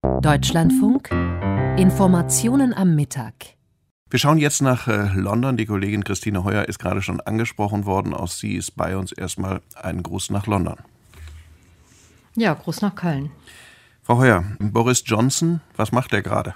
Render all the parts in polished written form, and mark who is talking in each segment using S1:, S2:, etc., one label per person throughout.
S1: Deutschlandfunk Informationen am Mittag.
S2: Wir schauen jetzt nach London. Die Kollegin Christine Heuer ist gerade schon angesprochen worden. Auch sie ist bei uns. Erstmal einen Gruß nach London.
S3: Ja, Gruß nach Köln.
S2: Frau Heuer, Boris Johnson, was macht er gerade?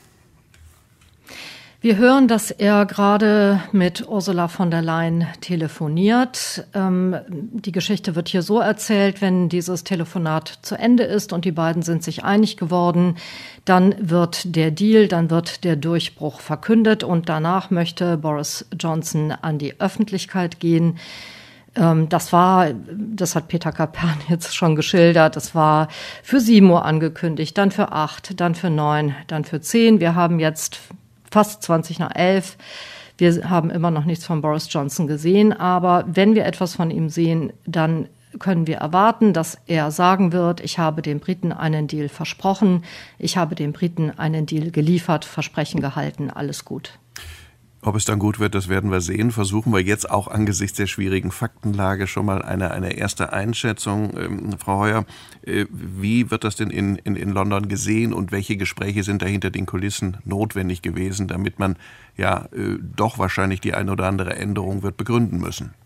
S3: Wir hören, dass er gerade mit Ursula von der Leyen telefoniert. Die Geschichte wird hier so erzählt: Wenn dieses Telefonat zu Ende ist und die beiden sind sich einig geworden, dann wird der Deal, dann wird der Durchbruch verkündet und danach möchte Boris Johnson an die Öffentlichkeit gehen. Das hat Peter Kapern jetzt schon geschildert, das war für 7 Uhr angekündigt, dann für 8, dann für 9, dann für 10. Wir haben jetzt fast 20 nach 11. Wir haben immer noch nichts von Boris Johnson gesehen, aber wenn wir etwas von ihm sehen, dann können wir erwarten, dass er sagen wird: Ich habe den Briten einen Deal versprochen, ich habe den Briten einen Deal geliefert, Versprechen gehalten, alles gut.
S2: Ob es dann gut wird, das werden wir sehen. Versuchen wir jetzt auch angesichts der schwierigen Faktenlage schon mal eine erste Einschätzung. Frau Heuer, wie wird das denn in London gesehen und welche Gespräche sind da hinter den Kulissen notwendig gewesen, damit man doch wahrscheinlich die eine oder andere Änderung wird begründen müssen?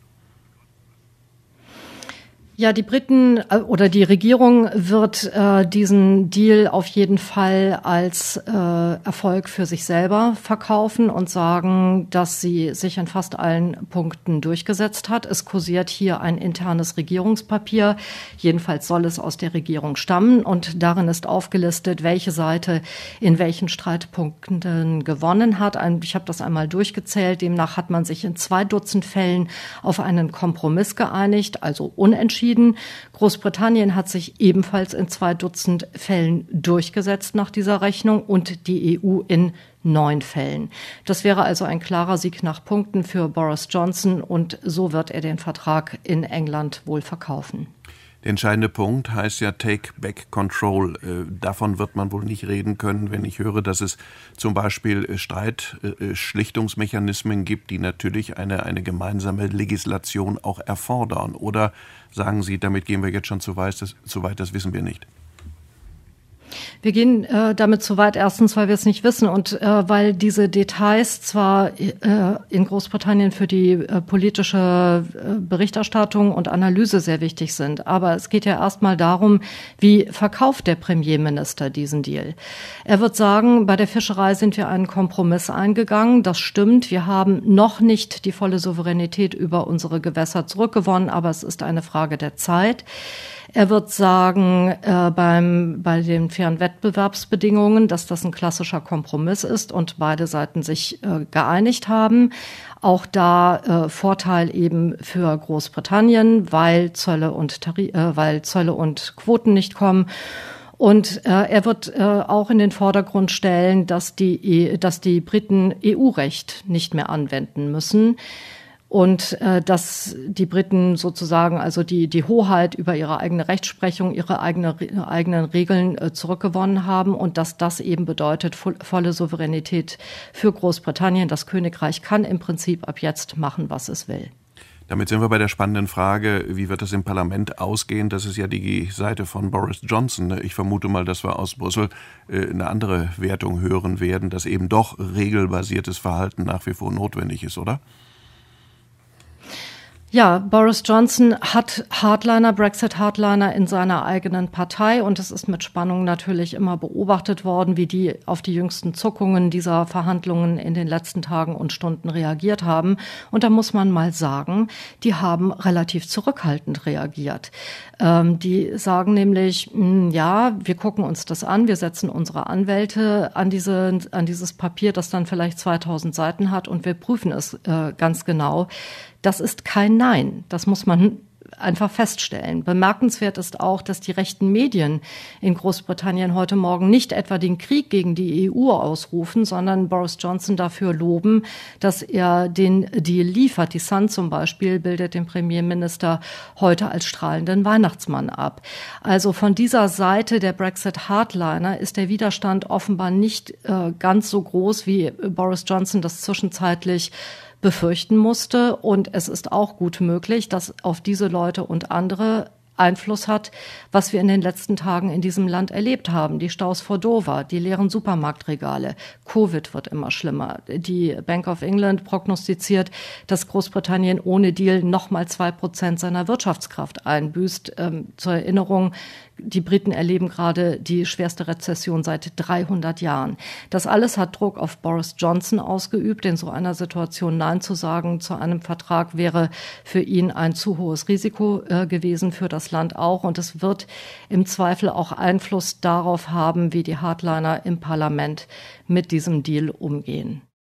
S3: Ja, die Briten oder die Regierung wird diesen Deal auf jeden Fall als Erfolg für sich selber verkaufen und sagen, dass sie sich in fast allen Punkten durchgesetzt hat. Es kursiert hier ein internes Regierungspapier. Jedenfalls soll es aus der Regierung stammen. Und darin ist aufgelistet, welche Seite in welchen Streitpunkten gewonnen hat. Ich habe das einmal durchgezählt. Demnach hat man sich in 2 Dutzend Fällen auf einen Kompromiss geeinigt, also unentschieden. Großbritannien hat sich ebenfalls in 2 Dutzend Fällen durchgesetzt nach dieser Rechnung und die EU in 9 Fällen. Das wäre also ein klarer Sieg nach Punkten für Boris Johnson und so wird er den Vertrag in England wohl verkaufen.
S2: Der entscheidende Punkt heißt ja Take Back Control. Davon wird man wohl nicht reden können, wenn ich höre, dass es zum Beispiel Streitschlichtungsmechanismen gibt, die natürlich eine gemeinsame Legislation auch erfordern. Oder sagen Sie, damit gehen wir jetzt schon zu weit, das wissen wir nicht?
S3: Wir gehen damit zu weit, erstens, weil wir es nicht wissen und weil diese Details zwar in Großbritannien für die politische Berichterstattung und Analyse sehr wichtig sind, aber es geht ja erstmal darum, wie verkauft der Premierminister diesen Deal. Er wird sagen, bei der Fischerei sind wir einen Kompromiss eingegangen, das stimmt, wir haben noch nicht die volle Souveränität über unsere Gewässer zurückgewonnen, aber es ist eine Frage der Zeit. Er wird sagen, bei den fairen Wettbewerbsbedingungen, dass das ein klassischer Kompromiss ist und beide Seiten sich geeinigt haben. Auch da Vorteil eben für Großbritannien, weil Zölle und Quoten nicht kommen. Und er wird auch in den Vordergrund stellen, dass die Briten EU-Recht nicht mehr anwenden müssen. Und dass die Briten sozusagen also die Hoheit über ihre eigene Rechtsprechung, ihre eigenen Regeln zurückgewonnen haben und dass das eben bedeutet volle Souveränität für Großbritannien. Das Königreich kann im Prinzip ab jetzt machen, was es will.
S2: Damit sind wir bei der spannenden Frage, wie wird das im Parlament ausgehen? Das ist ja die Seite von Boris Johnson. Ich vermute mal, dass wir aus Brüssel eine andere Wertung hören werden, dass eben doch regelbasiertes Verhalten nach wie vor notwendig ist, oder?
S3: Ja, Boris Johnson hat Brexit-Hardliner in seiner eigenen Partei und es ist mit Spannung natürlich immer beobachtet worden, wie die auf die jüngsten Zuckungen dieser Verhandlungen in den letzten Tagen und Stunden reagiert haben. Und da muss man mal sagen, die haben relativ zurückhaltend reagiert. Die sagen nämlich, ja, wir gucken uns das an, wir setzen unsere Anwälte an dieses Papier, das dann vielleicht 2000 Seiten hat und wir prüfen es ganz genau. Das ist kein Nein. Das muss man einfach feststellen. Bemerkenswert ist auch, dass die rechten Medien in Großbritannien heute Morgen nicht etwa den Krieg gegen die EU ausrufen, sondern Boris Johnson dafür loben, dass er den Deal liefert. Die Sun zum Beispiel bildet den Premierminister heute als strahlenden Weihnachtsmann ab. Also von dieser Seite der Brexit-Hardliner ist der Widerstand offenbar nicht ganz so groß, wie Boris Johnson das zwischenzeitlich befürchten musste. Und es ist auch gut möglich, dass auf diese Leute und andere Einfluss hat, was wir in den letzten Tagen in diesem Land erlebt haben. Die Staus vor Dover, die leeren Supermarktregale. Covid wird immer schlimmer. Die Bank of England prognostiziert, dass Großbritannien ohne Deal nochmal 2% seiner Wirtschaftskraft einbüßt. Zur Erinnerung, die Briten erleben gerade die schwerste Rezession seit 300 Jahren. Das alles hat Druck auf Boris Johnson ausgeübt. In so einer Situation Nein zu sagen zu einem Vertrag wäre für ihn ein zu hohes Risiko gewesen, für das Land auch. Und es wird im Zweifel auch Einfluss darauf haben, wie die Hardliner im Parlament mit diesem Deal umgehen.